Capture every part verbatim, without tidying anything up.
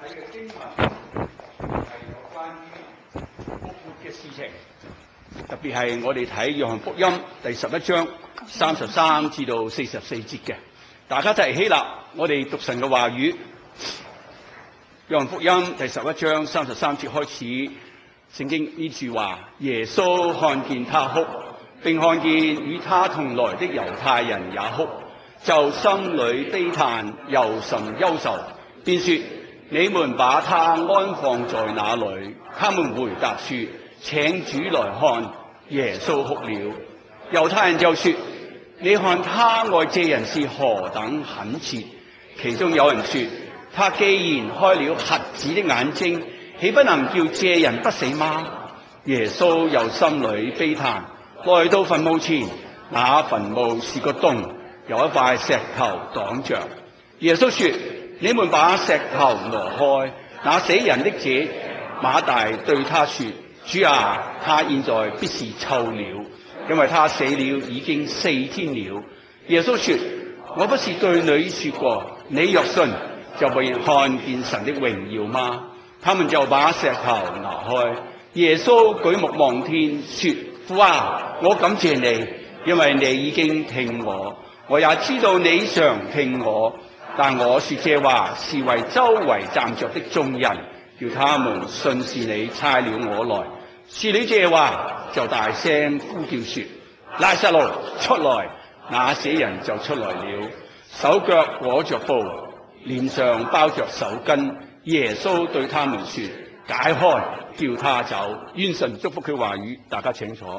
睇嘅經文係有關於復活嘅事情，特別係我哋睇約翰福音第十一章三十三至到四十四節嘅。大家一齊起立，我哋讀神嘅話語。約翰福音第十一章三十三節開始，聖經呢句話：耶穌看見他哭，並看見與他同來的猶太人也哭，就心裏悲嘆，又甚憂愁，便說：你們把他安放在哪裏？他們回答說：請主來看。耶穌哭了。猶太人就說：你看他愛這人是何等懇切。其中有人說：他既然開了瞎子的眼睛，豈不能叫這人不死嗎？耶穌又心裏悲嘆，來到墳墓前，那墳墓是個洞，有一塊石頭擋着。耶穌說：你們把石頭挪開。那死人的姐馬大對他說：主啊，他現在必是臭了，因為他死了已經四天了。耶穌說：我不是對你說過，你若信，就會看見神的榮耀嗎？他們就把石頭拿開。耶穌舉目望天，說：父啊，我感謝你，因為你已經聽我，我也知道你常聽我。但我說這話是為周圍站着的眾人，叫他們信是你差了我來。說了這話，就大聲呼叫說：拉撒路出來！那些人就出來了，手腳裹着布，臉上包着手巾。耶穌對他們說：解開，叫他走。願神祝福佢話語，大家請坐。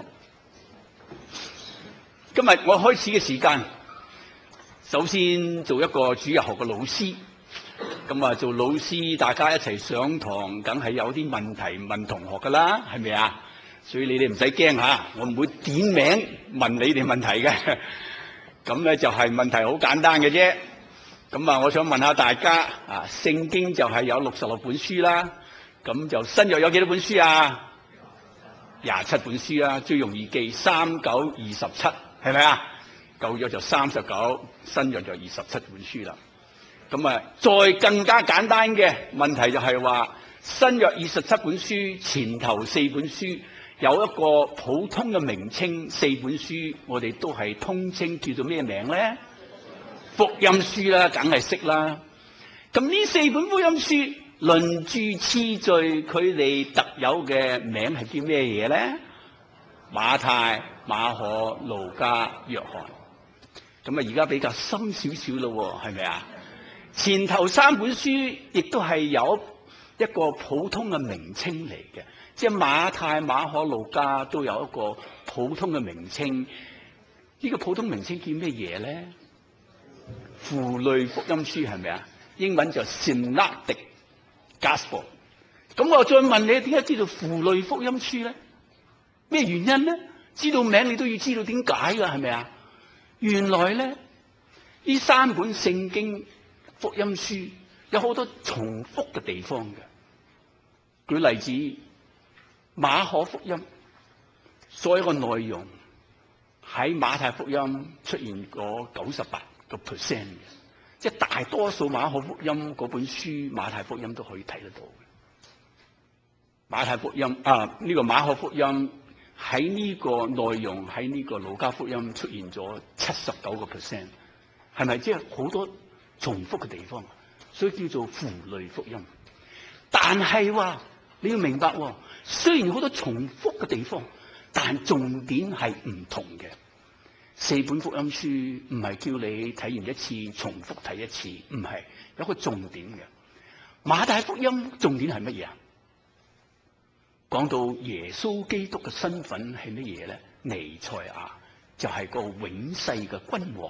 今日我開始嘅時間，首先做一個主日學嘅老師。咁啊，做老師大家一齊上堂，梗係有啲問題問同學噶啦，係咪啊？所以你哋唔使驚吓，我唔會點名問你哋問題嘅。咁咧就係問題好簡單嘅啫。咁啊，我想問下大家啊，聖經就係有六十六本書啦。咁就新約有幾多本書啊？廿七本書啦，最容易記，三九二十七，係咪啊？舊約就三十九，新約就二十七本書啦。咁啊，再更加簡單嘅問題就係話，新約二十七本書前頭四本書有一個普通嘅名稱，四本書我哋都係通稱叫做咩名咧？福音書啦，梗係識啦。咁呢四本福音書輪住次序，佢哋特有嘅名係叫咩嘢咧？馬太、馬可、路加、約翰。咁啊，而家比較深少少咯，係咪啊？前頭三本書亦都係有一個普通嘅名稱嚟嘅，即係馬太、馬可、路加都有一個普通嘅名稱。呢個普通名稱叫咩嘢咧？符類福音書，係咪啊？英文就 Synoptic Gospel。咁我再問你，點解知道符類福音書咧？咩原因咧？知道名你都要知道點解噶，係咪啊？原來咧，呢三本聖經福音書有好多重複嘅地方嘅。舉例子，馬可福音所有嘅內容喺馬太福音出現過九十八個 percent 嘅，即係大多數馬可福音嗰本書，馬太福音都可以睇得到嘅。馬太福音啊，呢個馬可福音喺呢個內容喺呢個路加福音出現咗七十九個 percent， 係咪即係好多重複嘅地方？所以叫做符類福音。但係話你要明白，雖然好多重複嘅地方，但重點係唔同嘅。四本福音書唔係叫你睇完一次重複睇一次，唔係，有個重點嘅。馬太福音重點係乜嘢啊？講到耶穌基督嘅身份係乜嘢咧？彌賽亞就係個永世嘅君王。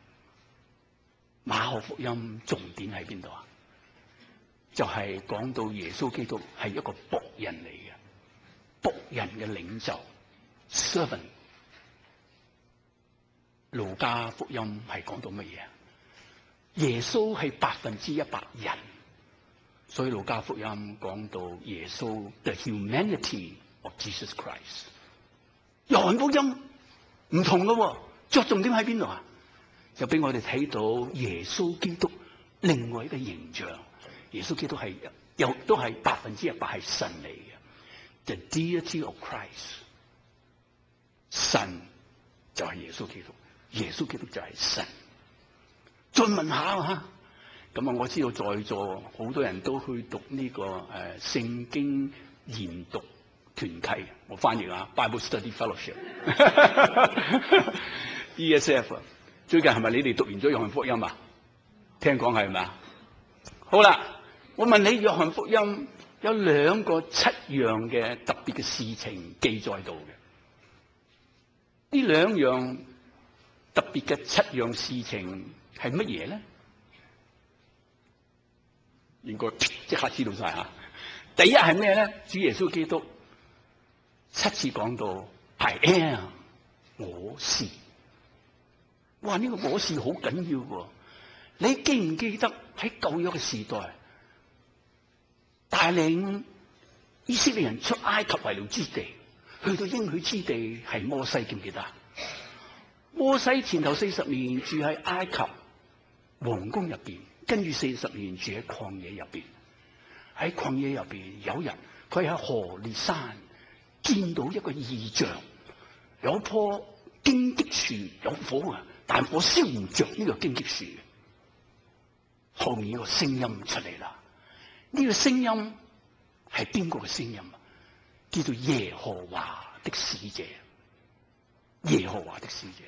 馬可福音重點喺邊度啊？就係講到耶穌基督係一個僕人嚟嘅，僕人嘅領袖 servant。路加福音係講到乜嘢啊？耶穌係百分之一百人，所以路加福音講到耶穌 the humanity of Jesus Christ。約翰福音唔同咯，着重點喺邊度啊？就俾我哋睇到耶穌基督另外一個形象。耶穌基督係又都係百分之一百係神嚟嘅。The deity of Christ， 神就係耶穌基督，耶穌基督就係神。再問下啊，咁啊，我知道在座好多人都去讀呢、這個誒聖、呃、經研讀團契，我翻譯啊 Bible Study Fellowship，E S F。最近係咪你哋讀完咗約翰福音啊？聽講係咪啊？好啦，我問你，約翰福音有兩個七樣嘅特別嘅事情記載到嘅，呢兩樣特別嘅七樣事情係乜嘢咧？應該即刻知道晒吓。第一係咩咧？主耶穌基督七次講到 I am， 我是。哇！呢、這個我是好緊要喎。你記唔記得喺舊約嘅時代，帶領以色列人出埃及為奴之地，去到應許之地係摩西，記唔記得？摩西前頭四十年住喺埃及皇宮入邊，跟住四十年住喺曠野入邊。喺曠野入邊，有人佢喺何烈山見到一個異象，有棵荊棘樹有火啊，但火燒唔着呢個荊棘樹。後面有個聲音出嚟啦，呢、這個聲音係邊個嘅聲音啊？叫做耶和華的使者。耶和華的使者，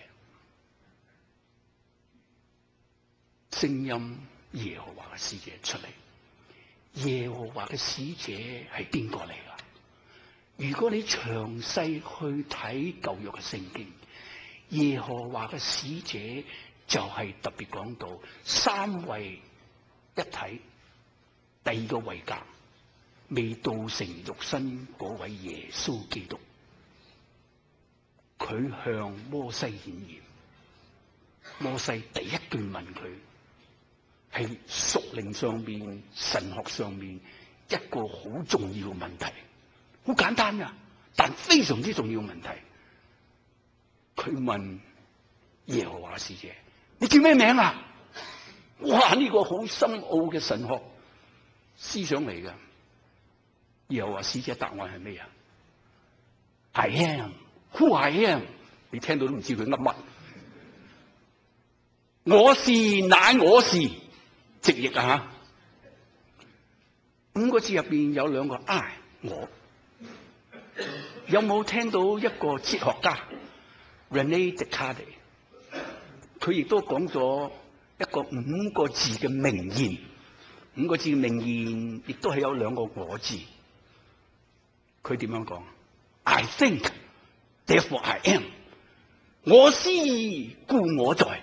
聲音耶和華嘅使者出嚟。耶和華嘅使者係邊個嚟噶？如果你詳細去睇舊約嘅聖經，耶和華嘅使者就係特別講到三位一體，第二個位格未道成肉身嗰位耶穌基督，佢向摩西顯現。摩西第一句問佢，係屬靈上面、神學上面一個好重要嘅問題，好簡單噶，但非常之重要嘅問題。佢問耶和華使者：你叫咩名啊？哇！呢、這個好深奧嘅神學思想嚟嘅。耶和華使者答案係咩啊 ？I am who I am。你聽到都唔知佢噏乜。我是乃我是，直譯啊！五個字入邊有兩個 I， 我。有冇聽到一個哲學家 René Descartes？ 佢亦都講咗一個五個字嘅名言，五個字嘅名言亦都係有兩個我字。佢點樣講 ？I think, therefore I am。我思故我在。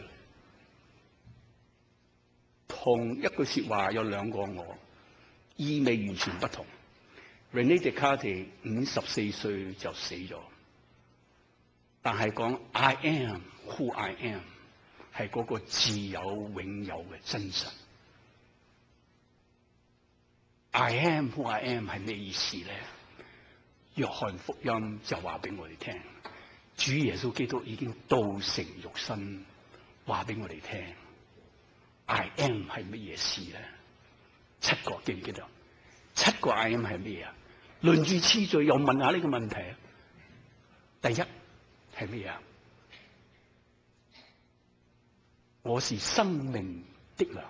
同一句說話有兩個我，意味完全不同。René Descartes 五十四歲就死咗，但係講 I am who I am 係嗰個自有永有嘅真神。I am who I am 係咩意思咧？約翰福音就話俾我哋聽，主耶穌基督已經道成肉身，話俾我哋聽。I am 係乜嘢事咧？七個記唔記得？七個 I am 係咩啊？輪住次序又問下呢個問題啊！第一係咩啊？我是生命的糧。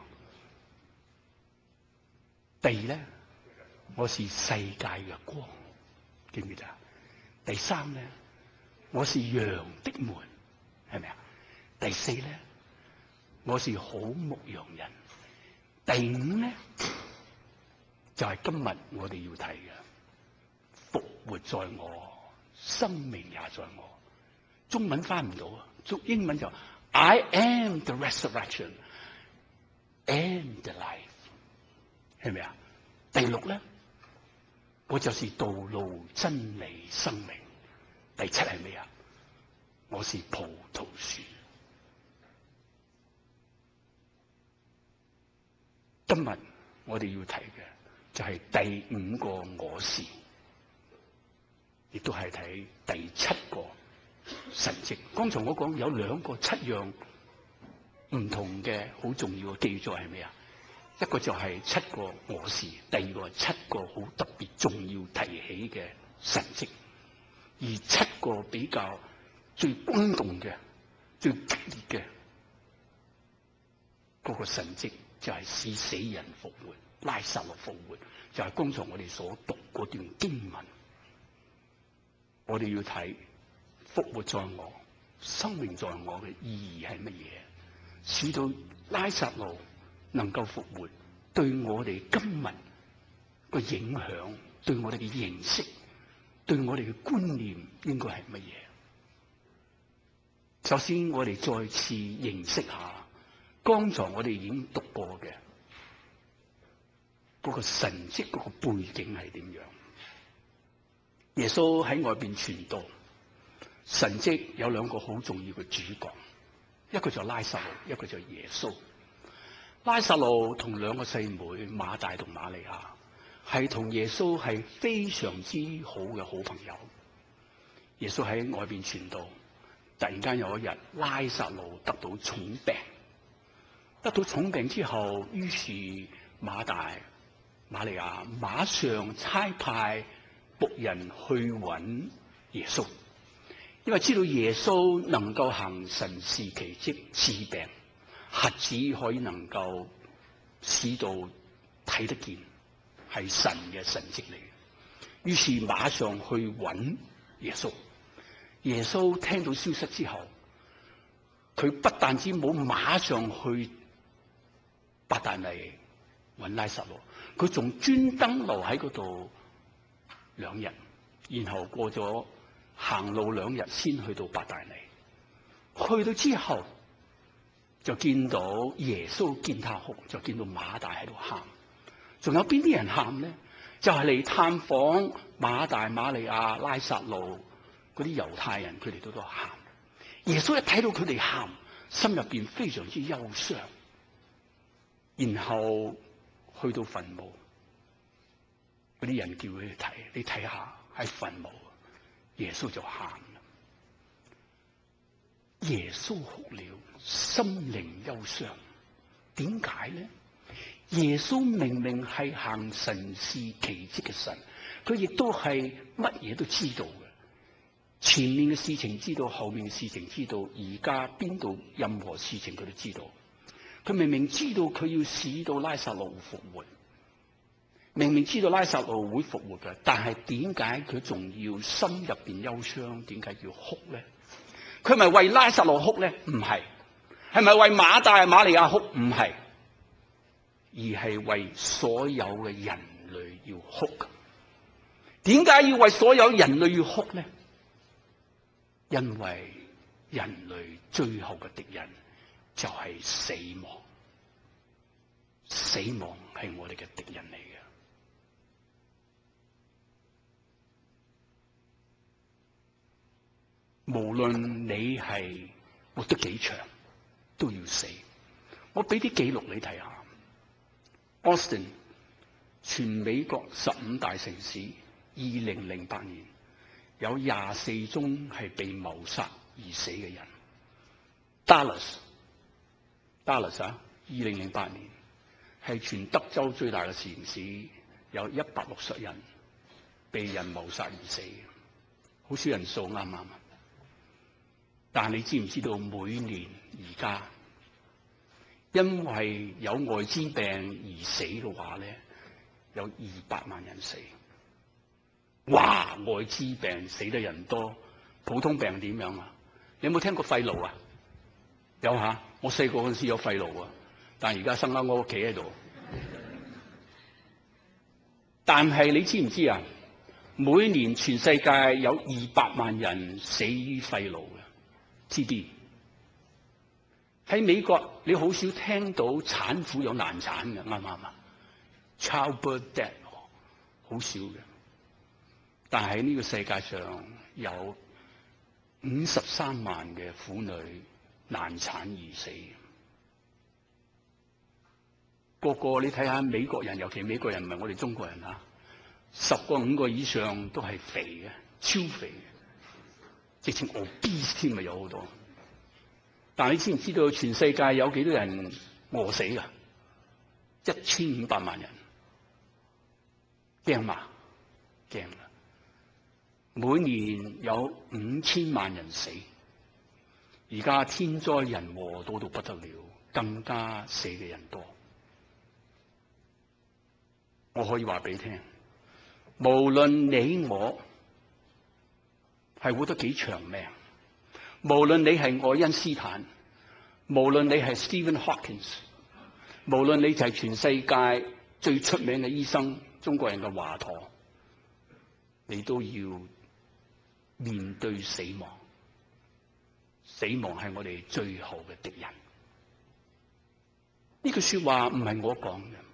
第二咧，我是世界嘅光，記唔記得？第三咧，我是羊的門，係咪啊？第四咧，我是好牧羊人。第五咧，就係、是、今日我哋要睇嘅，復活在我，生命也在我。中文翻唔到啊，中英文就 I am the resurrection and the life， 係咪啊？第六咧，我就是道路、真理、生命。第七係咩啊？我是葡萄樹。今日我哋要睇嘅就係第五個我是，亦都係睇第七個神蹟。剛才我講有兩個七樣唔同嘅好重要嘅記載係咩啊？ 一個就係七個我是，第二個係七個好特別重要提起嘅神蹟，而七個比較最轟動嘅、最激烈嘅嗰個神蹟就係使死人復活，拉撒路復活，就係剛才我哋所讀嗰段經文。我哋要睇復活在我，生命在我嘅意義係乜嘢？使到拉撒路能夠復活，對我哋今日個影響，對我哋嘅認識，對我哋嘅觀念應該係乜嘢？首先，我哋再次認識下剛才我哋已經讀過嘅嗰個神蹟嗰個背景係點樣？耶穌喺外邊傳道，神蹟有兩個好重要嘅主角，一個就拉撒路，一個就耶穌。拉撒路同兩個細妹馬大同瑪利亞係同耶穌係非常之好嘅好朋友。耶穌喺外邊傳道，突然間有一日拉撒路得到重病，得到重病之後，於是馬大瑪利亞馬上差派僕人去揾耶穌，因為知道耶穌能夠行神事奇蹟治病，瞎子可以能夠使到睇得見，係神嘅神蹟嚟。於是馬上去揾耶穌。耶穌聽到消息之後，佢不但止冇馬上去伯大尼揾拉撒路，佢仲專登留喺嗰度兩日，然後過咗行路兩日先去到伯大尼。去到之後就見到耶穌見他哭，就見到馬大喺度喊。仲有邊啲人喊咧？就係、是、嚟探訪馬大、瑪利亞、拉撒路嗰啲猶太人，佢哋都都喊。耶穌一睇到佢哋喊，心入邊非常之憂傷，然後去到墳墓，嗰啲人叫佢去睇，你睇下喺墳墓，耶穌就喊啦。耶穌哭了，心靈憂傷。點解咧？耶穌明明係行神事奇蹟嘅神，佢亦都係乜嘢都知道嘅。前面嘅事情知道，後面嘅事情知道，而家邊度任何事情佢都知道。佢明明知道佢要使到拉撒路復活，明明知道拉撒路會復活嘅，但係點解佢仲要心入邊憂傷？點解要哭咧？佢係咪為拉撒路哭咧？唔係。係咪為馬大瑪利亞哭？唔係，而係為所有嘅人類要哭。點解要為所有人類要哭咧？因為人類最後嘅敵人就係死亡，死亡係我哋嘅敵人嚟嘅。無論你係活得幾長，都要死。我俾啲記錄你睇下。Austin 全美國十五大城市，二零零八年有廿四宗係被謀殺而死嘅人。Dallas Dallas 啊，二零零八年係全德州最大嘅城市，有一百六十人被人謀殺而死嘅，好少人數，啱唔啱啊？但係你知唔知道每年而家因為有艾滋病而死嘅話咧，有二百萬人死。哇！艾滋病死得人多，普通病點樣啊？你有冇聽過肺癆啊？有吓，我細個嗰陣時有肺癆啊，但係而家生喺我屋企喺度。但係你知唔知啊？每年全世界有二百萬人死於肺癆嘅。T B 喺美國，你好少聽到產婦有難產嘅，啱唔啱啊 ？Childbirth death 好少嘅，但係呢個世界上有五十三萬嘅婦女難產而死。個個你睇下美國人，尤其美國人唔係我哋中國人啊，十個五個以上都係肥嘅，超肥嘅。直情 obese 添，咪有好多。但係你知唔知道全世界有幾多人餓死㗎？ 一千五百萬人，驚嘛？驚啦！每年有五千萬人死，而家天災人禍多到不得了，更加死嘅人多。我可以話俾你聽，無論你我係活得幾長命，無論你係愛因斯坦，無論你係 Stephen Hawking， 無論你就係全世界最出名嘅醫生，中國人嘅華佗，你都要面對死亡。死亡係我哋最後嘅敵人。呢句說話唔係我講嘅，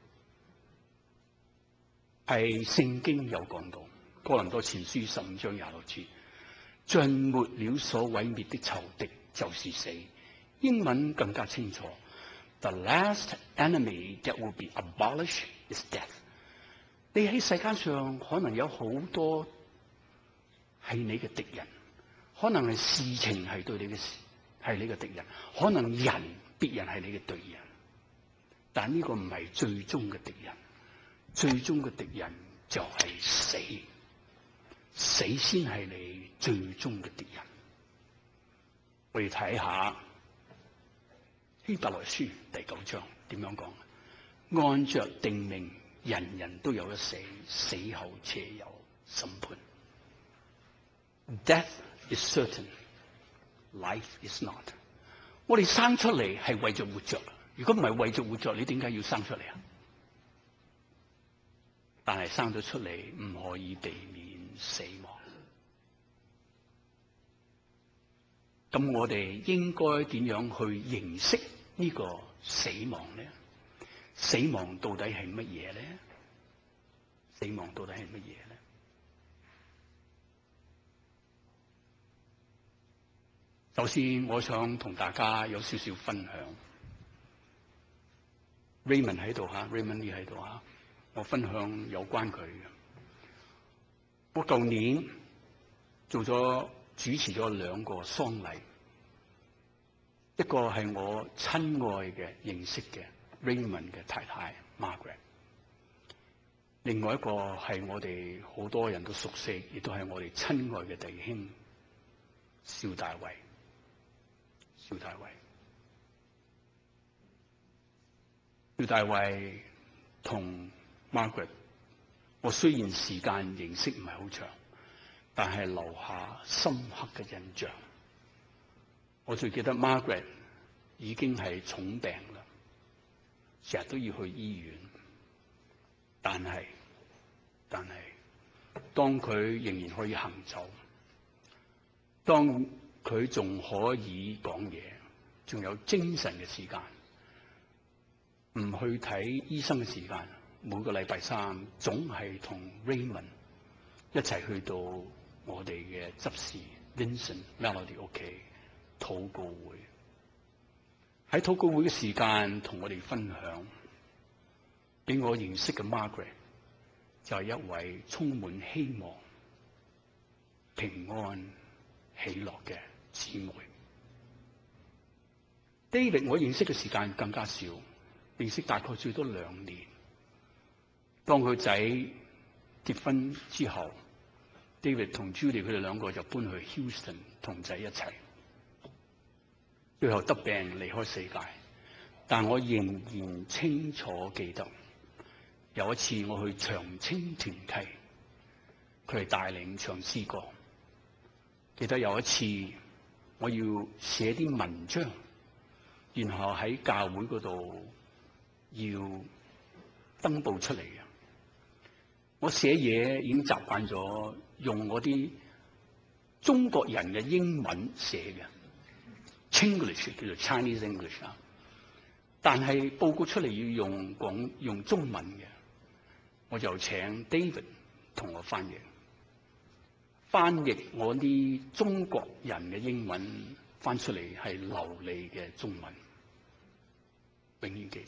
係聖經有講到，哥林多前書十五章廿六節，盡沒了所毀滅的仇敵就是死。英文更加清楚 ，The last enemy that will be abolished is death。你喺世間上可能有好多係你嘅敵人，可能係事情係對你嘅事係你嘅敵人，可能人別人係你嘅對人，但呢個唔係最終嘅敵人。最終嘅敵人就係死，死先係你最終嘅敵人。我哋睇下希伯來書第九章點樣講，按着定命，人人都有一死，死後且有審判。Death is certain, life is not。我哋生出嚟係為咗活着，如果唔係為咗活着，你點解要生出嚟啊？但係生咗出嚟唔可以避免死亡。咁我哋應該點樣去認識呢個死亡咧？死亡到底係乜嘢咧？死亡到底係乜嘢咧？首先，我想同大家有少少分享。Raymond 喺度吓 ，Raymond 你喺度吓。我分享有關佢嘅。我舊年做咗主持咗兩個喪禮，一個係我親愛嘅認識嘅 Raymond 嘅太太 Margaret， 另外一個係我哋好多人都熟悉，亦都係我哋親愛嘅弟兄邵大衛。邵大衛，邵大衛同Margaret， 我雖然時間認識唔係好長，但係留下深刻嘅印象。我最記得 Margaret 已經係重病啦，成日都要去醫院。但係，但係，當佢仍然可以行走，當佢仲可以講嘢，仲有精神嘅時間，唔去睇醫生嘅時間。每個禮拜三總係同 Raymond 一齊去到我哋嘅執事 Vincent Melody 屋企禱告會。喺禱告會嘅時間同我哋分享，俾我認識嘅 Margaret 就係一位充滿希望、平安、喜樂嘅姊妹。David 我認識嘅時間更加少，認識大概最多兩年。當佢仔結婚之後 ，David 同 Judy 佢哋兩個就搬去 Houston 同仔一齊，最後得病離開世界。但我仍然清楚記得，有一次我去長青團契，佢係帶領唱詩歌。記得有一次我要寫啲文章，然後喺教會嗰度要登報出嚟嘅。我寫嘢已經習慣咗用我啲中國人嘅英文寫嘅 ，Chinglish 叫做 Chinese English 啊。但係報告出嚟要用講用中文嘅，我就請 David 同我翻譯，翻譯我啲中國人嘅英文翻出嚟係流利嘅中文，永遠記得。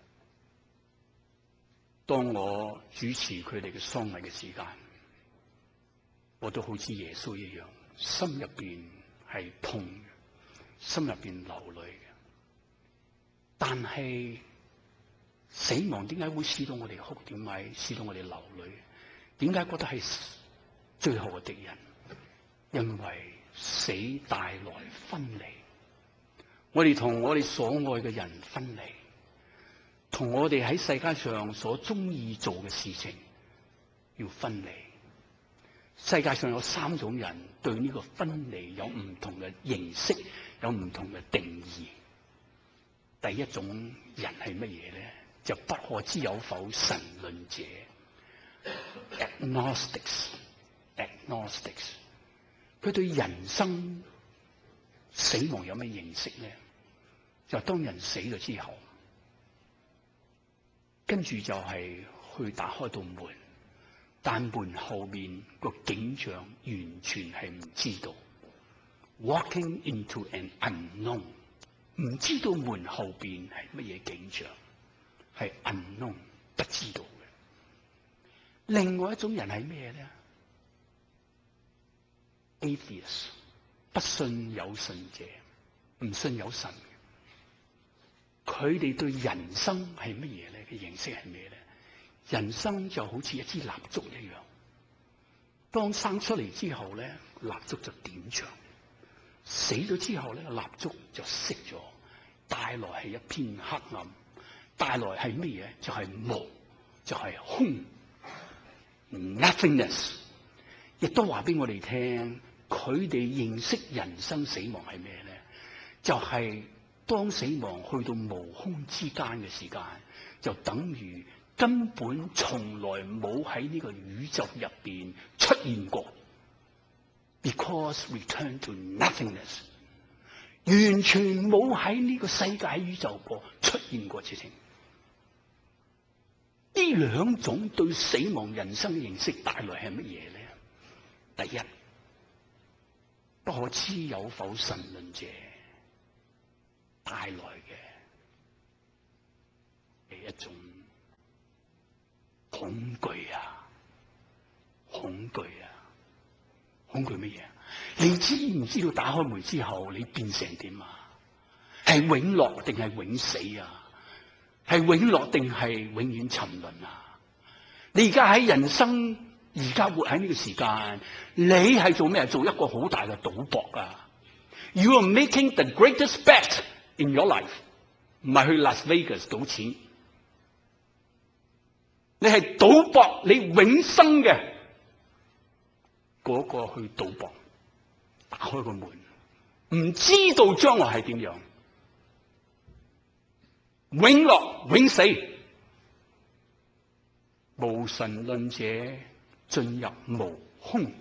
當我主持佢哋嘅喪禮嘅時間，我都好似耶穌一樣，心入邊係痛嘅，心入邊流淚嘅。但係死亡點解會使到我哋哭？點解使到我哋流淚？點解覺得係最後嘅敵人？因為死帶來分離，我哋同我哋所愛嘅人分離，同我哋喺世界上所中意做嘅事情要分離。世界上有三種人對呢個分離有唔同嘅認識，有唔同嘅定義。第一種人係乜嘢咧？就不可知有否神論者 agnostics。agnostics， 佢對人生死亡有咩認識咧？就當人死咗之後，跟住就係去打開道門，但門後面個景象完全係唔知道。Walking into an unknown， 唔知道門後邊係乜嘢景象，係 unknown， 不知道嘅。另外一種人係咩咧？ Atheist， 不信有神者，唔信有神。佢哋對人生係乜嘢咧？嘅認識係咩咧？人生就好似一支蠟燭一樣，當生出嚟之後咧，蠟燭就點着；死咗之後咧，蠟燭就熄咗，帶來係一片黑暗，帶來係乜嘢？就係無，就係空 ，nothingness。亦都話俾我哋聽，佢哋認識人生死亡係咩咧？就係當死亡去到無空之間嘅時間，就等於根本從來冇喺呢個宇宙入邊出現過 ，because return to nothingness， 完全冇喺呢個世界宇宙過出現過事情。呢兩種對死亡人生嘅認識帶來係乜嘢咧？第一，不可知有否神論者帶來嘅係一種恐懼啊！恐懼啊！恐懼乜嘢？你知唔知道打開門之後你變成點啊？係永樂定係永死啊？係永樂定係永遠沉淪啊？你而家喺人生，而家活喺呢個時間，你係做咩？做一個好大嘅賭博啊 ！You are making the greatest bet in your life， 唔係去 Las Vegas 賭錢，你係賭博你永生嘅嗰個去賭博，打開個門，唔知道將來係點樣，永樂永死。無神論者進入無空，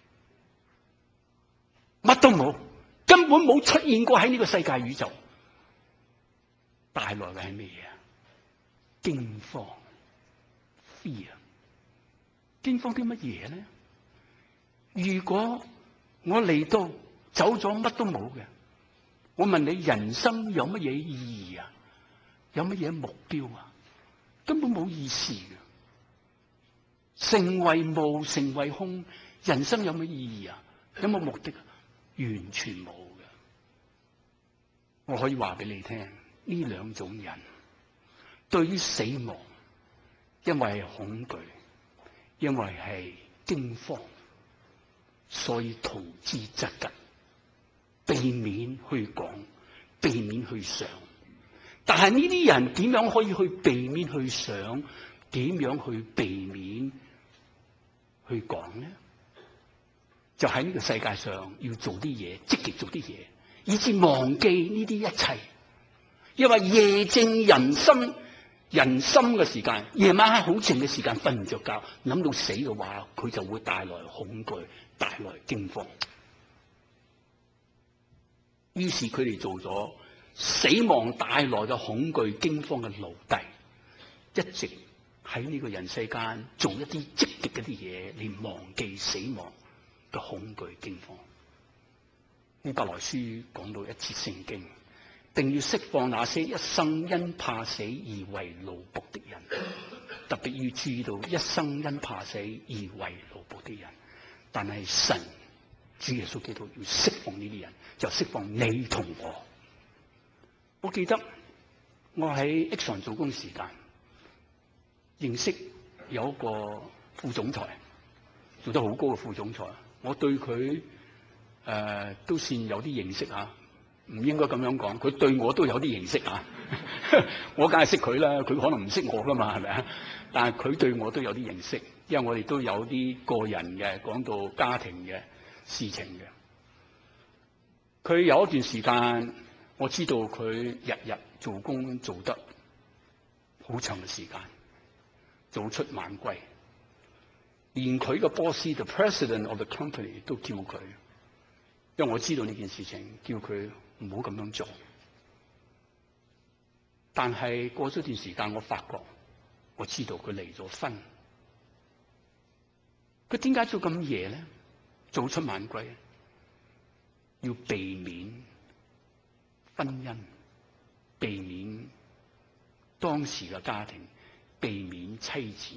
乜都冇，根本冇出現過喺呢個世界宇宙，帶來嘅係咩嘢啊？驚慌 fear。驚慌啲乜嘢咧？如果我嚟到走咗乜都冇嘅，我問你人生有乜嘢意義啊？有乜嘢目標啊？根本冇意思嘅。成為無，成為空，人生有乜意義啊？有冇目的啊？完全冇嘅。我可以話俾你聽，呢兩種人對於死亡，因為係恐懼，因為係驚慌，所以逃之則吉，避免去講，避免去想。但係呢啲人點樣可以去避免去想？點樣去避免去講咧？就喺呢個世界上要做啲嘢，積極做啲嘢，以致忘記呢啲一切。因為夜靜人心，人心嘅時間，夜晚係好靜嘅時間，瞓唔着覺，諗到死嘅話，佢就會帶來恐懼，帶來驚慌。於是佢哋做咗死亡帶來嘅恐懼、驚慌嘅奴隸，一直喺呢個人世間做一啲積極嘅啲嘢，嚟忘記死亡嘅恐懼驚慌。希伯來書講到一節聖經，定要釋放那些一生因怕死而為奴僕的人，特別要注意到一生因怕死而為奴僕的人。但係神主耶穌基督要釋放呢啲人，就釋放你同我。我記得我喺 Exxon 做工時間， 認識有一個副總裁，做得好高嘅副總裁，我對佢誒、呃、都算有啲認識啊，唔應該咁樣講，佢對我都有啲認識啊。我梗係識佢啦，佢可能唔識我噶嘛，係咪啊？但係佢對我都有啲認識，因為我哋都有啲個人嘅講到家庭嘅事情嘅。佢有一段時間，我知道佢日日做工做得好長嘅時間，早出晚歸，連佢嘅 boss，the president of the company 都叫佢，因為我知道呢件事情，叫佢唔好咁樣做。但係過咗段時間，我發覺我知道佢離咗婚。佢點解做咁夜咧？早出晚歸，要避免婚姻，避免當時嘅家庭，避免妻子。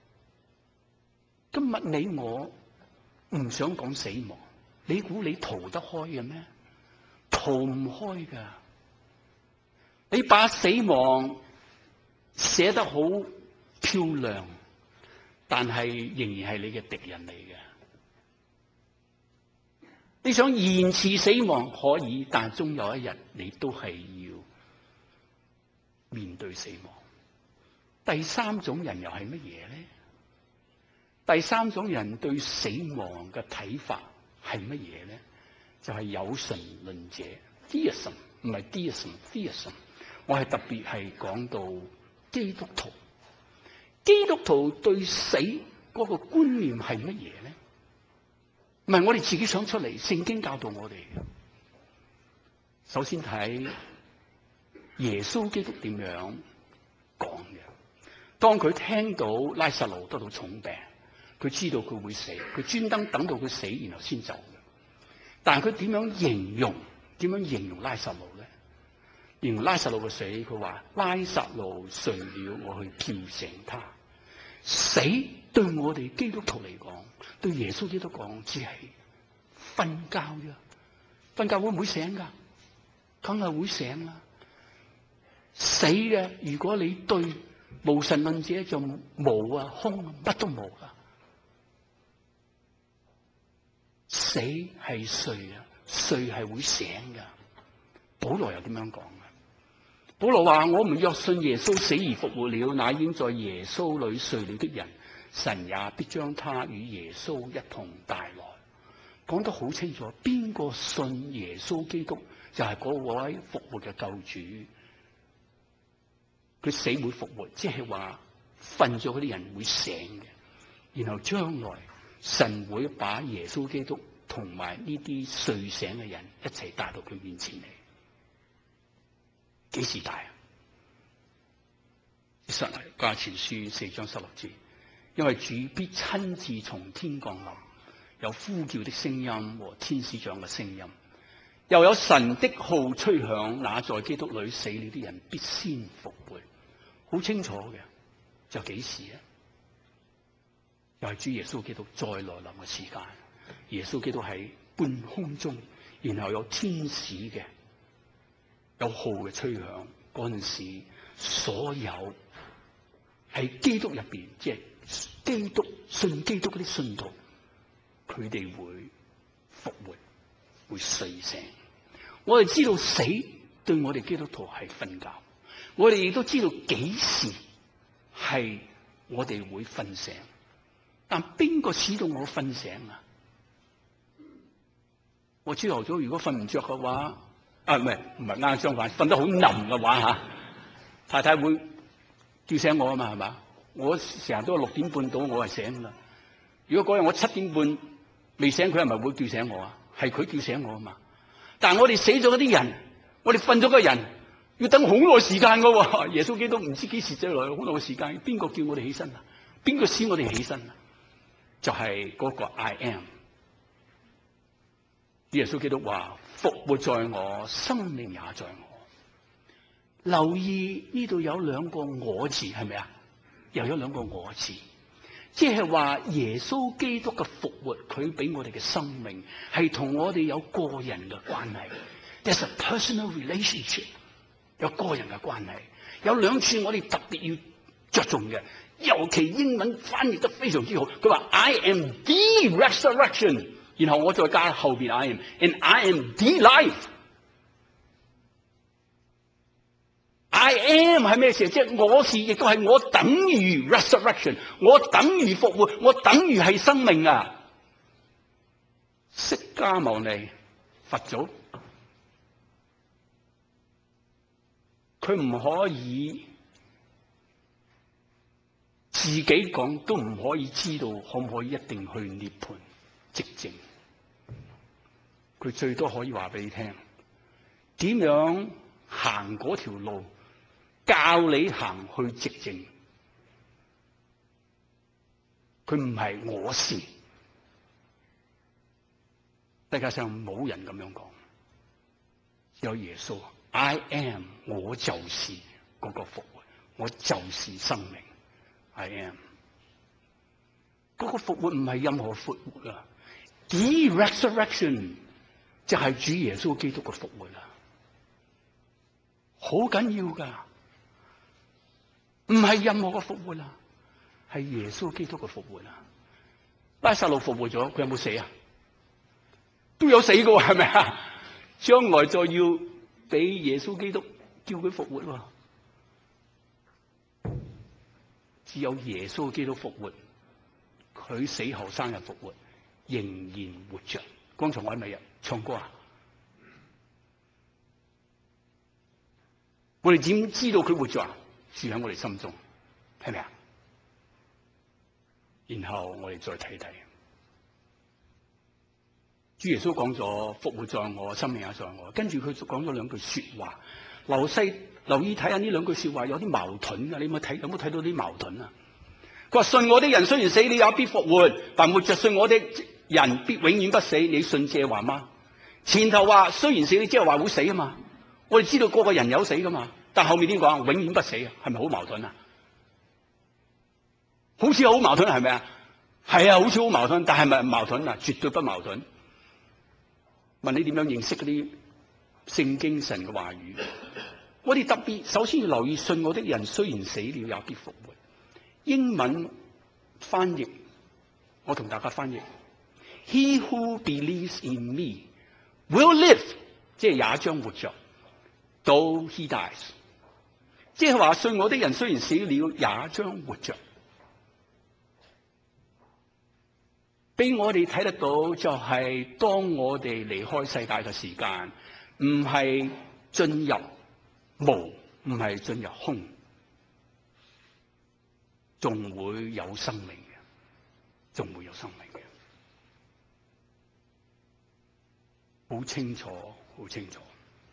今日你我唔想講死亡，你估你逃得開嘅咩？逃唔開噶。你把死亡寫得好漂亮，但係仍然係你嘅敵人嚟嘅。你想延遲死亡可以，但終有一日你都係要面對死亡。第三種人又係乜嘢咧？第三種人對死亡嘅睇法係乜嘢咧？就係、是、有神論者 ，theism 唔係 deism，theism。我係特別係講到基督徒，基督徒對死嗰個觀念係乜嘢咧？唔係我哋自己想出嚟，聖經教導我哋嘅。首先睇耶穌基督點樣講嘅。當佢聽到拉撒路得到重病，佢知道佢會死，佢專登等到佢死然後先走嘅。但係佢點樣形容？點樣形容拉撒路咧？形容拉撒路嘅死，佢話拉撒路睡了，我去叫醒他。死對我哋基督徒嚟講，對耶穌基督講，只係瞓覺啫。瞓覺會唔會醒噶？梗係會醒啦。死嘅，如果你對無神論者就無啊、空啊，乜都冇噶。死係睡啊，睡係會醒噶。保羅又點樣講啊？保羅話：我們若信耶穌死而復活了，那已經在耶穌裏睡了的人，神也必將他與耶穌一同帶來。講得好清楚，邊個信耶穌基督就係嗰位復活嘅救主。佢死會復活，即係話瞓咗嗰啲人會醒嘅，然後將來神會把耶穌基督同埋呢啲睡醒嘅人一齊帶到佢面前嚟。幾時大啊？撒迦利亞前書四章十六節，因為主必親自從天降臨，有呼叫的聲音和天使長嘅聲音，又有神的號吹響，那在基督裏死了的人必先復活。好清楚嘅，就幾時啊？又係主耶穌基督再來臨嘅時間。耶穌基督喺半空中，然後有天使嘅有號嘅吹響，嗰陣時所有喺基督入邊，即係基督信基督嗰啲信徒，佢哋會復活，會睡醒。我哋知道死對我哋基督徒係瞓覺，我哋亦都知道幾時係我哋會瞓醒。但邊個使到我瞓醒啊？我朝頭早如果瞓唔着嘅話，啊唔係唔係啱相反，瞓得好冧嘅話吓，太太會叫醒我啊嘛，係嘛？我成日都六點半到，我係醒噶啦。如果嗰日我七點半未醒，佢係咪會叫醒我啊？係佢叫醒我啊嘛。但係我哋死咗嗰啲人，我哋瞓咗個人，要等好耐時間噶喎。耶穌基督唔知幾時再來，好耐嘅時間。邊個叫我哋起身啊？邊個使我哋起身啊？就係嗰個 I am。耶穌基督話：復活在我，生命也在我。留意呢度有兩個我字，係咪啊？又有兩個我字，即係話耶穌基督嘅復活，佢俾我哋嘅生命係同我哋有個人嘅關係。There's a personal relationship， 有個人嘅關係。有兩處我哋特別要着重嘅， 尤其英文翻譯得非常之好。佢話 I am the resurrection， 然後我再加後邊 I am，and I am the life。I am 係咩事？即係我是，亦都係我等於 resurrection， 我等於復活，我等於係生命啊！釋迦牟尼佛祖，佢唔可以自己講，都唔可以知道可唔可以一定去涅槃寂靜。佢最多可以話俾你聽，點樣行嗰條路，教你行去寂靜。佢唔係我是，世界上冇人咁樣講，只有耶穌 I am， 我就是嗰個復活，我就是生命 I am。 嗰個復活唔係任何復活啊， The resurrection 就係主耶穌基督嘅復活啊，好緊要噶，唔係任何嘅復活啊，係耶穌基督嘅復活啊。拉撒路復活咗，佢有冇死啊？都有死過，係咪啊？將來再要俾耶穌基督叫佢復活喎。只有耶穌基督復活，佢死後生日復活，仍然活着。剛才我喺咪日唱歌啊？我哋點知道佢活着啊？住喺我哋心中，係咪啊？然後我哋再睇睇，主耶穌講咗復活在我，生命也在我，跟住佢講咗兩句說話。留細留意睇下呢兩句說話有啲矛盾啊！你有冇睇有冇睇到啲矛盾啊？佢話信我的人雖然死，你也必復活；但活着信我的人必永遠不死。你信這話嗎？前頭話雖然死，你即係話會死啊嘛。我哋知道個個人有死噶嘛，但後面點講？永遠不死啊，係咪好矛盾啊？好似好矛盾，係咪啊？係啊，好似好矛盾，但係咪矛盾啊？絕對不矛盾。問你點樣認識嗰啲聖經神嘅話語？我哋特別首先要留意，信我的人雖然死了也必復活。英文翻譯，我同大家翻譯 ：He who believes in me will live， 即係也將活着。Though he dies， 即係話信我的人雖然死了也將活着。俾我哋睇得到，就係當我哋離開世界嘅時間，唔係進入無，唔係進入空，仲會有生命嘅，仲會有生命嘅，好清楚，好清楚。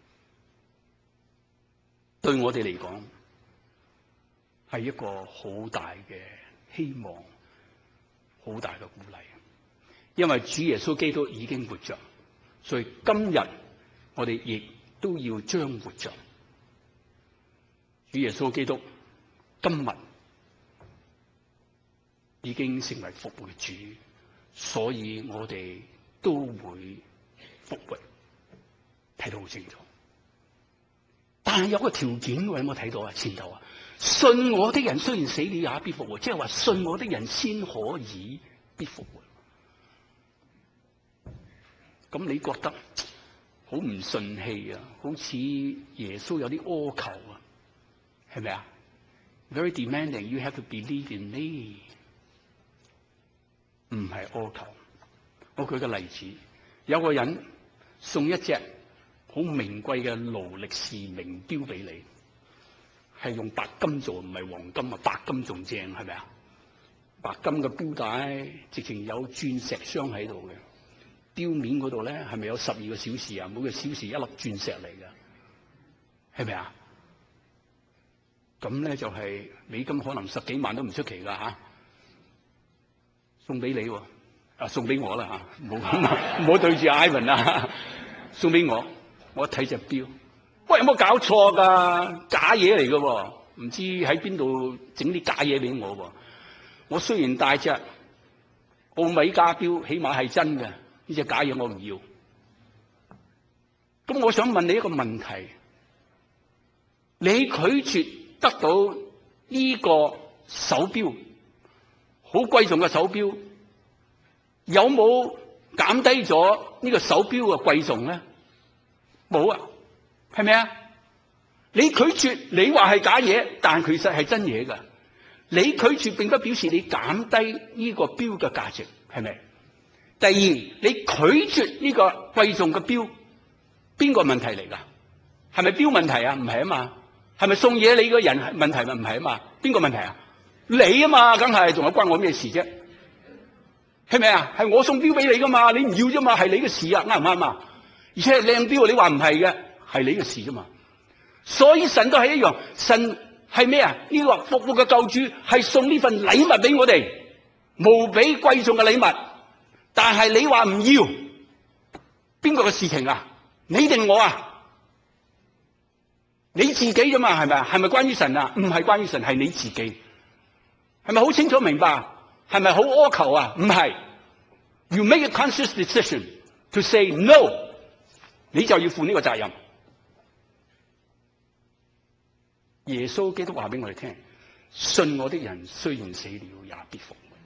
對我哋嚟講，係一個好大嘅希望，好大嘅鼓勵。因為主耶穌基督已經活着，所以今日我哋亦都要將活着。主耶穌基督今日已經成為復活主，所以我哋都會復活，睇得好清楚。但係有個條件，我有冇睇到啊？前頭啊，信我的人雖然死了也必復活，即係話信我的人先可以必復活。咁你覺得好唔順氣啊？好似耶穌有啲苛求啊，係咪啊 ？Very demanding. You have to believe in me。唔係苛求。我舉個例子，有個人送一隻好名貴嘅勞力士名錶俾你，係用白金做，唔係黃金啊！白金仲正，係咪啊？白金嘅錶帶直情有鑽石鑲喺度嘅。錶面嗰度咧，係咪有十二個小時啊？每個小時一粒鑽石嚟㗎，係咪啊？咁咧就係美金可能十幾萬都唔出奇㗎嚇。送俾你喎，啊送俾我啦嚇，唔好唔好對住 Ivan 啊，送俾我。我一睇隻錶，喂，有冇搞錯㗎？假嘢嚟㗎喎，唔知喺邊度整啲假嘢俾我喎。我雖然戴隻奧米加錶，起碼係真嘅。呢隻假嘢我唔要，咁我想問你一個問題：你拒絕得到呢個手錶，好貴重嘅手錶，有冇減低咗呢個手錶嘅貴重咧？冇啊，係咪啊？你拒絕你話係假嘢，但其實係真嘢㗎。你拒絕並不表示你減低呢個錶嘅價值，係咪？第二，你拒絕呢個貴重嘅錶，邊個問題嚟㗎？係咪錶問題啊？唔係啊嘛。係咪送嘢你個人問題咪唔係啊嘛？邊個問題啊？你啊嘛，梗係，仲有關我咩事啫？係咪啊？係我送錶俾你噶嘛，你唔要啫嘛，係你嘅事啊，啱唔啱啊？而且係靚錶，你話唔係嘅，係你嘅事啫嘛。所以神都係一樣，神係咩啊？呢個復活嘅救主係送呢份禮物俾我哋，無比貴重嘅禮物。但係你話唔要，邊個嘅事情啊？你定我啊？你自己啫嘛，係咪啊？係咪關於神啊？唔係關於神，係你自己。係咪好清楚明白？係咪好苛求啊？唔係。You make a conscious decision to say no， 你就要負呢個責任。耶穌基督話俾我哋聽，信我的人雖然死了也必復活。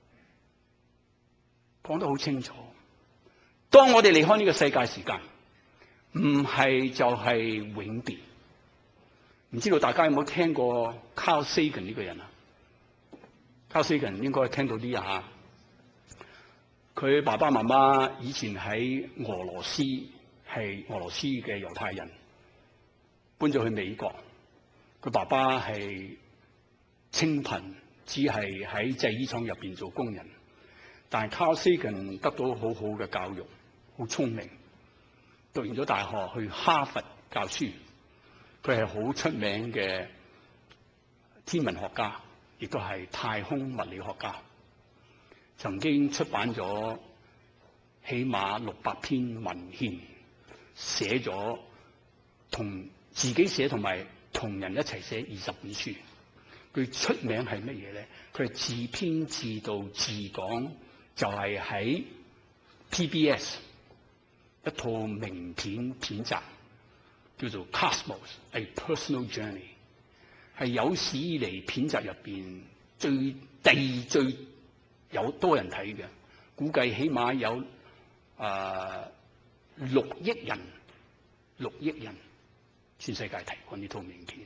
講得好清楚。當我哋離開呢個世界時間，唔係就係永別。唔知道大家有冇聽過 Carl Sagan 呢個人啊 ？Carl Sagan 應該聽到啲啊。佢爸爸媽媽以前喺俄羅斯，係俄羅斯嘅猶太人，搬咗去美國。佢爸爸係清貧，只係喺製衣廠入邊做工人。但係 Carl Sagan 得到好好嘅教育，好聰明，讀完咗大學去哈佛教書。佢係好出名嘅天文學家，亦都係太空物理學家。曾經出版咗起碼六百篇文獻，寫咗同自己寫同埋同人一齊寫二十本書。佢出名係乜嘢咧？佢係自編自導自講，就係喺 P B S 一套名片片集。叫做 Cosmos A Personal Journey， 係有史以嚟片集入邊最第最有多人睇嘅，估計起碼有啊六億人，六億人全世界睇過呢套名片。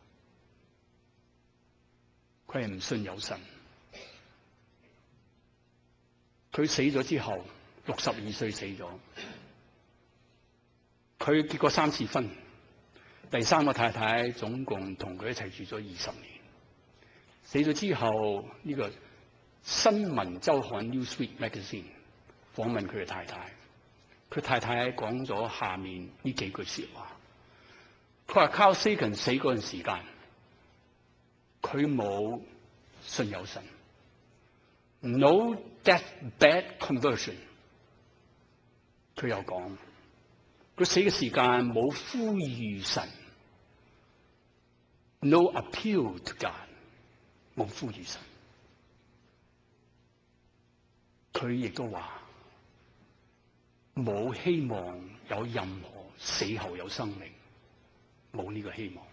佢係唔信有神，佢死咗之後六十二歲死咗。佢結過三次婚，第三個太太總共同佢一齊住咗二十年。死咗之後，呢、這個新聞週刊 Newsweek Magazine 訪問佢嘅太太，佢太太講咗下面呢幾句說話。佢話 Carl Sagan 死嗰陣時間，佢冇信有神 ，no death bed conversion。佢又講。佢死嘅時間冇呼籲神 ，no appeal to God， 冇呼籲神。佢亦都話冇希望有任何死後有生命，冇呢個希望。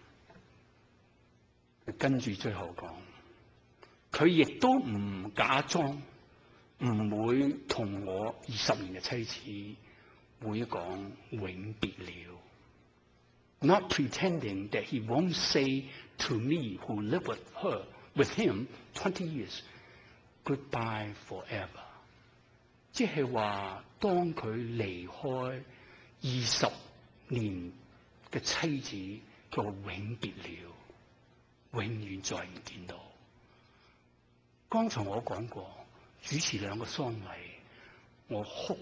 跟住最後講，佢亦都唔假裝，唔會同我二十年嘅妻子。會講永別了 ，not pretending that he won't say to me who live with her with him twenty years goodbye forever。即係話，當佢離開二十年嘅妻子，佢話永別了，永遠再唔見到。剛才我講過，主持兩個喪禮，我哭。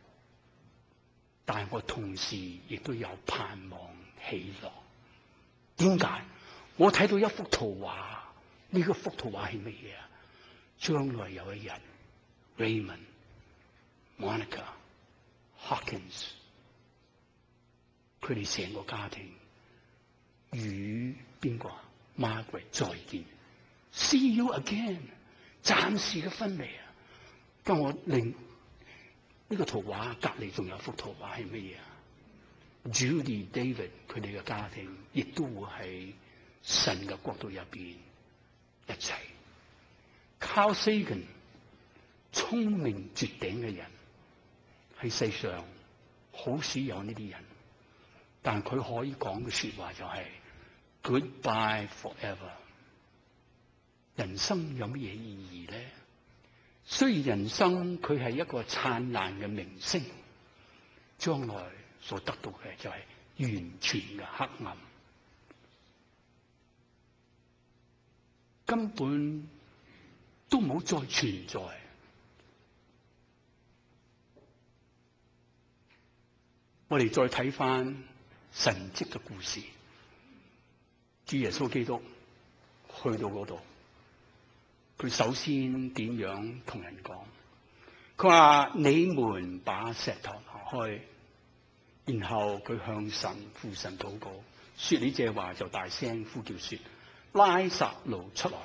但係我同時亦都有盼望喜樂。點解？我睇到一幅圖畫，呢個幅圖畫係乜嘢啊？將來有一日 ，Raymond、Monica、Hawkins， 佢哋成個家庭與邊個啊 ？Margaret 再見 ，See you again， 暫時嘅分離啊！當我令呢個圖畫隔離仲有幅圖畫係乜嘢啊 ？Judy、David 佢哋嘅家庭亦都會喺神嘅國度入邊一齊。 Carl Sagan 聰明絕頂嘅人，喺世上好少有呢啲人，但佢可以講嘅說話就係 Goodbye forever。人生有乜嘢意義咧？雖然人生佢係一個燦爛嘅明星，將來所得到嘅就係完全嘅黑暗，根本都冇再存在。我哋再睇翻神蹟嘅故事，主耶穌基督去到嗰度，佢首先點樣同人講？佢話：你們把石頭拿開。然後佢向神父神禱告，說呢這話就大聲呼叫說：拉撒路出來！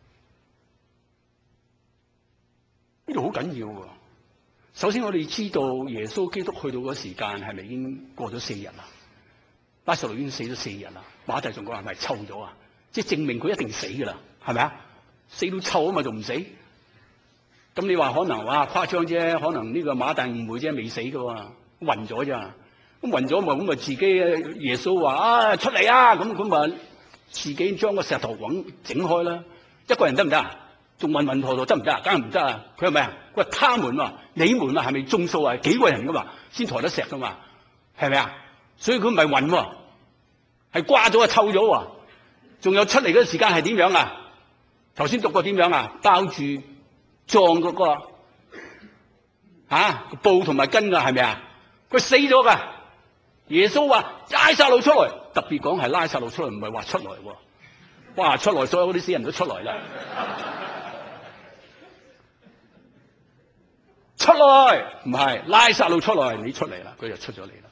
呢度好緊要喎。首先我哋知道耶穌基督去到嗰時間係咪已經過咗四日啦？拉撒路已經死咗四日啦。馬太仲講係咪臭咗啊？即係證明佢一定死噶啦，係咪啊？死到臭啊嘛，仲唔死？咁你話可能哇誇張啫，可能呢個馬大誤會啫，未死噶喎，暈咗咋？咁暈咗咪咁咪自己耶穌話啊出嚟啊，咁咁咪自己將個石頭滾整開啦。一個人得唔得啊？仲暈暈陀陀得唔得啊？梗係唔得啊！佢係咪啊？佢話他們啊，你們啊，係咪眾數啊？幾個人噶嘛，先抬得石噶嘛，係咪啊？所以佢唔係暈喎，係瓜咗啊，臭咗喎。仲有出嚟嗰時間係點樣啊？頭先讀過點樣啊？包住撞嗰個啊布同埋筋噶，係咪啊？佢死咗噶。耶穌話拉撒路出來，特別講係拉撒路出來，唔係話出來喎。哇！出來，所有嗰啲死人都出來啦。出來唔係拉撒路出來，你出嚟啦，佢就出咗嚟啦。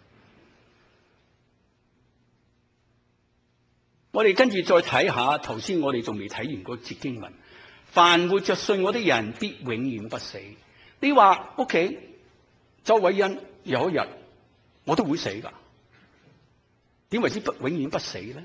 我哋跟住再睇下頭先，我哋仲未睇完嗰節經文：凡活着信我的人，必永遠不死。你話屋企周偉恩有一日我都會死噶，點為之不永遠不死咧？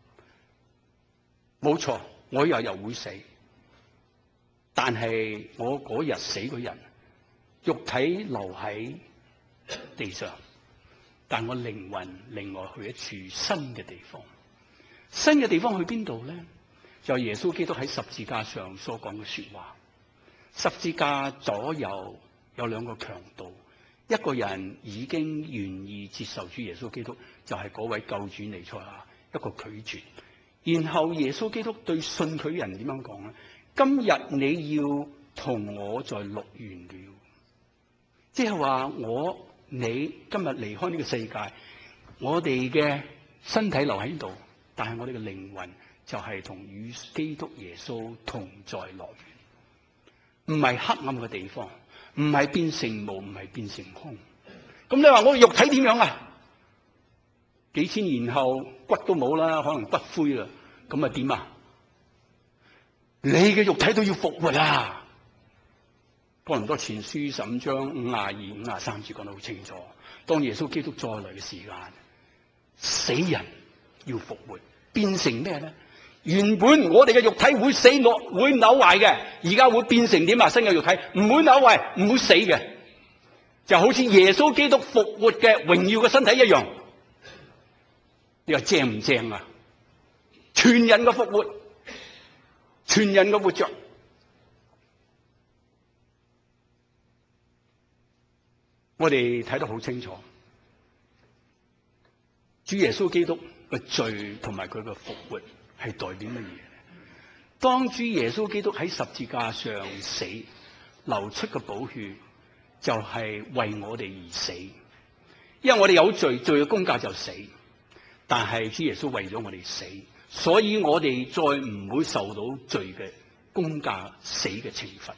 冇錯，我又又會死，但係我嗰日死嗰人，肉體留喺地上，但我靈魂另外去一處新嘅地方。新嘅地方去邊度咧？就係耶穌基督喺十字架上所講嘅說話。十字架左右有兩個強盜，一個人已經願意接受主耶穌基督，就係嗰位救主彌賽亞，一個拒絕。然後耶穌基督對信佢人點樣講咧？今日你要同我在樂園了，即係話我你今日離開呢個世界，我哋嘅身體留喺度，但係我哋嘅靈魂就係同與基督耶穌同在樂園，唔係黑暗嘅地方，唔係變成無，唔係變成空。咁你話我肉體點樣啊？幾千年後骨都冇啦，可能骨灰啦，咁啊點啊？你嘅肉體都要復活啊！哥林多前書十五章五廿二、五廿三節講得好清楚。當耶穌基督再來嘅時間，死人要復活，變成咩咧？原本我哋嘅肉體會死落，會扭壞嘅，而家會變成點啊？新嘅肉體唔會扭壞，唔會死嘅，就好似耶穌基督復活嘅榮耀嘅身體一樣。你話正唔正啊？全人嘅復活，全人嘅活着。我哋睇得好清楚，主耶穌基督嘅罪同埋佢嘅復活係代表乜嘢？當主耶穌基督喺十字架上死，流出嘅寶血就係為我哋而死，因為我哋有罪，罪嘅工價就死。但係主耶穌為咗我哋死，所以我哋再唔會受到罪嘅工價、死嘅懲罰。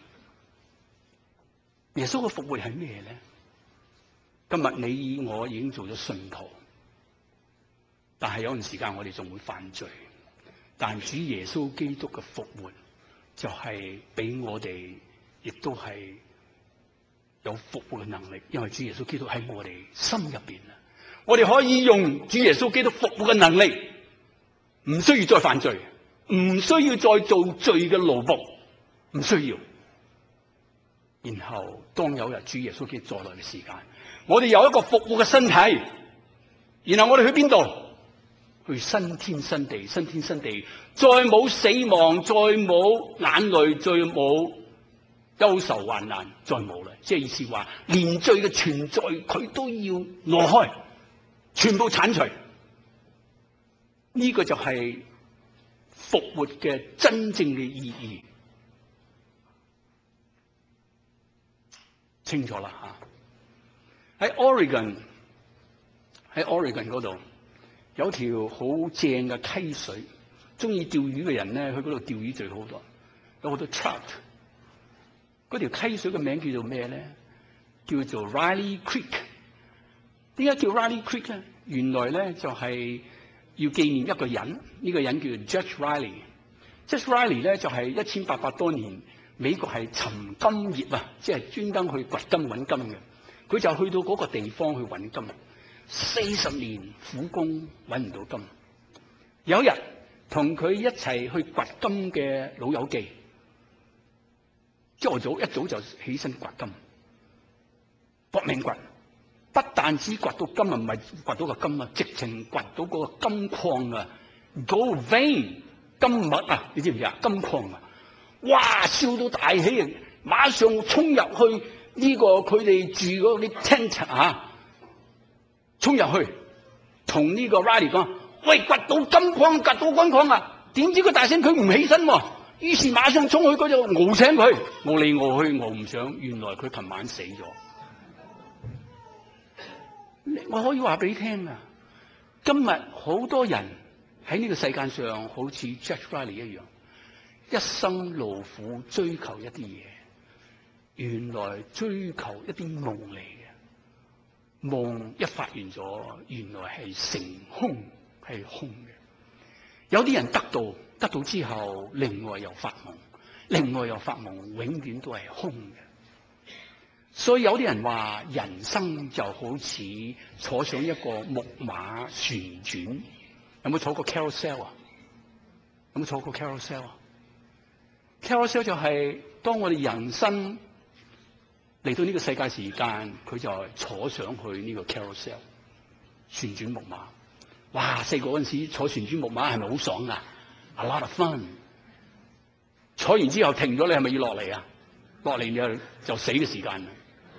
耶穌嘅復活係咩咧？今日你我已經做咗信徒，但係有陣時間我哋仲會犯罪。但主耶穌基督嘅復活就係俾我哋，亦都係有復活嘅能力，因為主耶穌基督喺我哋心入邊啊！我哋可以用主耶穌基督復活嘅能力，唔需要再犯罪，唔需要再做罪嘅奴僕， 唔需要。然後當有日主耶穌基督再來嘅時間，我哋有一個復活嘅身體，然後我哋去邊度？去新天新地，新天新地，再冇死亡，再冇眼淚，再冇憂愁患難，再冇啦。即係意思話，連罪嘅存在佢都要挪開，全部剷除。呢、這個就係復活嘅真正嘅意義。清楚啦嚇！喺 Oregon 喺 Oregon 嗰度有條好正嘅溪水，中意釣魚嘅人咧，去嗰度釣魚最好多，有好多 trout。嗰條溪水嘅名叫做咩咧？叫做 Riley Creek。點解叫 Riley Creek 咧？原來咧就係、是、要紀念一個人，呢、這個人叫 Judge Riley。Judge Riley 咧就係一千八百多年。美國係尋金業啊，即係專登去掘金揾金嘅。佢就去到嗰個地方去揾金，四十年苦工揾唔到金。有一日同佢一齊去掘金嘅老友記，朝早一早就起身掘金，搏命掘，不但止掘到金啊，唔係掘到個金啊，直情掘到嗰個金礦啊 ，gold vein 金脈啊，你知唔知啊？金礦啊！哇！燒到大起啊！馬上衝入去呢個佢哋住嗰啲 tent 啊，衝入去同呢個 Riley 講：喂，掘到金礦，掘到金礦啊！點知佢大聲佢唔起身喎，於是馬上衝去嗰度熬醒佢，熬嚟熬去熬唔上，原來佢琴晚死咗。我可以話俾你聽啊，今日好多人喺呢個世界上好似 Judge Riley 一樣。一生勞苦追求一啲嘢，原來追求一啲夢嚟嘅，夢一發現咗，原來係成空，係空嘅。有啲人得到，得到之後，另外又發夢，另外又發夢，永遠都係空嘅。所以有啲人話，人生就好似坐上一個木馬旋轉。有冇坐過 carousel 啊？有冇坐過 carousel 啊？Carousel 就係當我哋人生嚟到呢個世界時間，佢就係坐上去呢個 carousel 旋轉木馬。哇！細個嗰陣時坐旋轉木馬係咪好爽啊 ？A lot of fun。坐完之後停咗，你係咪要落嚟啊？落嚟你就就死嘅時間啦。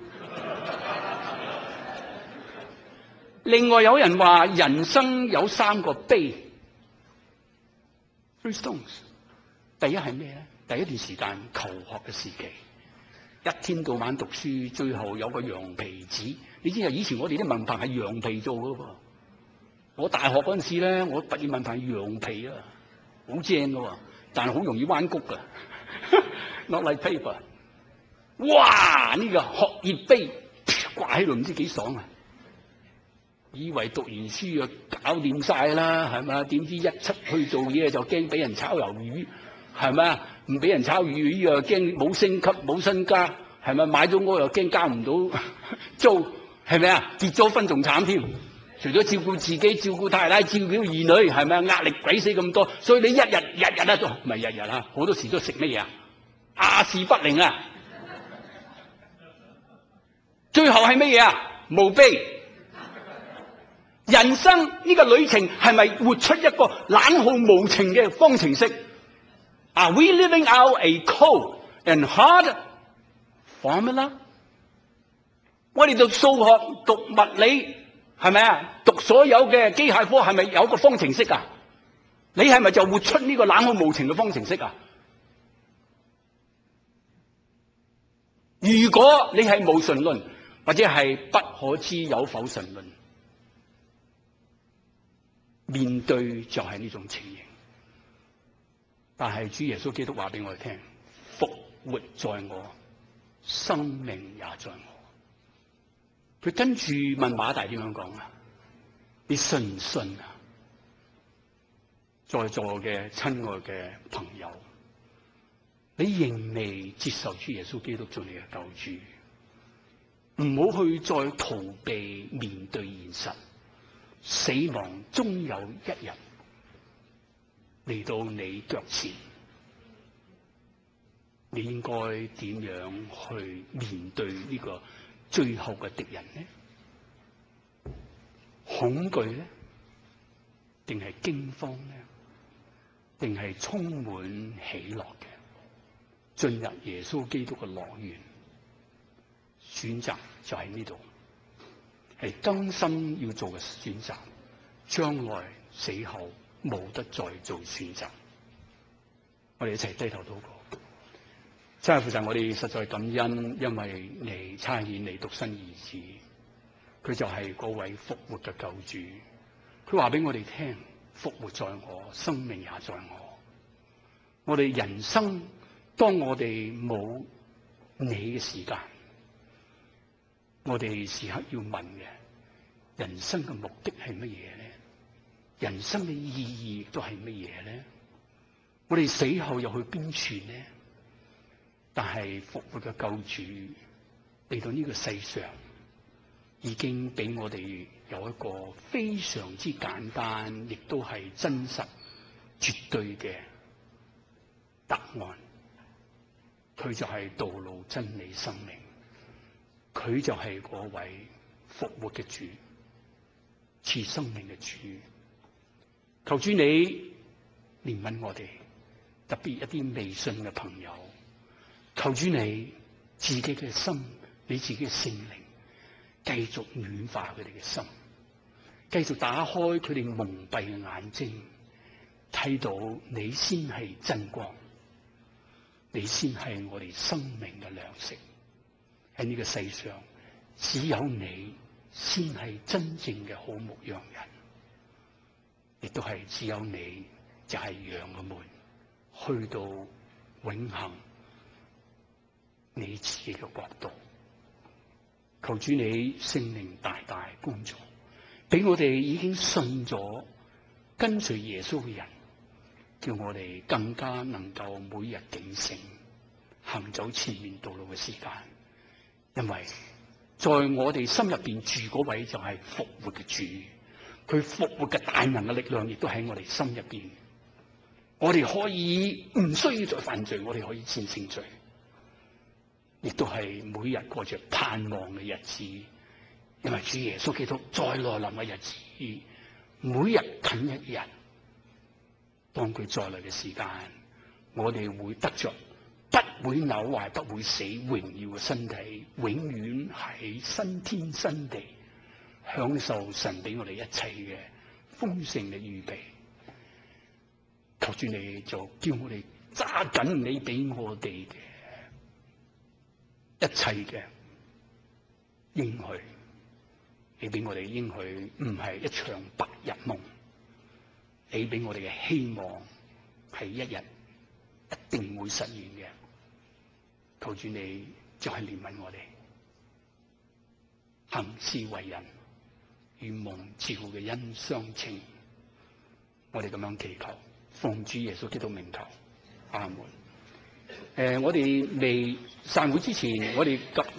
另外有人話人生有三個碑 ，three stones。第一係咩咧？第一段時間求學嘅時期，一天到晚讀書，最後有個羊皮紙。你知啊？以前我哋啲文憑係羊皮做㗎噃。我大學嗰陣時咧，我畢業文憑係羊皮啊，好正㗎喎，但係好容易彎曲㗎。Not like paper。哇！呢個學業碑掛喺度唔知幾爽啊！以為讀完書啊搞掂晒啦，係咪？點知一出去做嘢就驚俾人炒魷魚。係咪啊？唔俾人炒魚又驚冇升級冇身家，係咪？買咗屋又驚交唔到租，係咪啊？結咗婚仲慘添，除咗照顧自己、照顧太太、照顧兒女，係咪啊？壓力鬼死咁多，所以你一日日日啊都唔係日日啊，好多時都食乜嘢啊？亞視不靈啊！最後係乜嘢啊？墓碑。人生呢個旅程係咪活出一個冷酷無情嘅方程式？Are we living out a cold and hard formula？ 我哋讀數學、讀物理，係咪啊？讀所有嘅機械科，係咪有個方程式啊？你係咪就活出呢個冷酷無情嘅方程式啊？如果你係無神論，或者係不可知有否神論，面對就係呢種情形。但係主耶穌基督話俾我哋聽，復活在我，生命也在我。佢跟住問馬大點樣講啊？你信唔信啊？在座嘅親愛嘅朋友，你仍未接受主耶穌基督做你嘅救主，唔好去再逃避面對現實，死亡終有一日嚟到你腳前， 你應該點樣去面對呢個最後嘅敵人呢？恐懼呢？定係驚慌呢？定係充滿喜樂嘅進入耶穌基督嘅樂園？選擇就喺呢度，係更深要做嘅選擇，將來死後冇得再做選擇。我哋一齊低頭禱告。真係父神，我哋實在感恩，因為你差遣你獨生兒子，佢就係嗰位復活嘅救主。佢話俾我哋聽，復活在我，生命也在我。我哋人生，當我哋冇你嘅時間，我哋時刻要問嘅，人生嘅目的係乜嘢咧？人生嘅意義都係乜嘢咧？我哋死後又去邊處咧？但係復活嘅救主嚟到呢個世上，已經俾我哋有一個非常之簡單，亦都係真實、絕對嘅答案。佢就係道路、真理、生命。佢就係嗰位復活嘅主，賜生命嘅主。求主你憐憫我哋，特別一啲未信嘅朋友。求主你自己嘅心，你自己嘅聖靈，繼續暖化佢哋嘅心，繼續打開佢哋蒙蔽嘅眼睛，睇到你先係真光，你先係我哋生命嘅糧食。喺呢個世上，只有你先係真正嘅好牧羊人，亦都係只有你就係羊嘅門，去到永恆你自己嘅國度。求主你聖靈大大工作，俾我哋已經信咗跟隨耶穌嘅人，叫我哋更加能夠每日警醒，行走前面道路嘅時間。因為在我哋心入邊住嗰位就係復活嘅主，佢復活嘅大能嘅力量亦都喺我哋心入邊。我哋可以唔需要再犯罪，我哋可以戰勝罪，亦都係每日過着盼望嘅日子。因為主耶穌基督再來臨嘅日子，每日近一日，當佢再來嘅時間，我哋會得着不會朽壞、不會死、榮耀嘅身體，永遠喺新天新地享受神俾我哋一切嘅豐盛嘅預備。求主你就叫我哋揸緊你俾我哋嘅一切嘅應許，你俾我哋應許唔係一場白日夢，你俾我哋嘅希望係一日一定會實現嘅。求主你就係憐憫我哋，行事為人與蒙召嘅恩相稱。我哋咁樣祈求，奉主耶穌基督名求，阿門。誒、呃，我哋未散會之前，我哋急。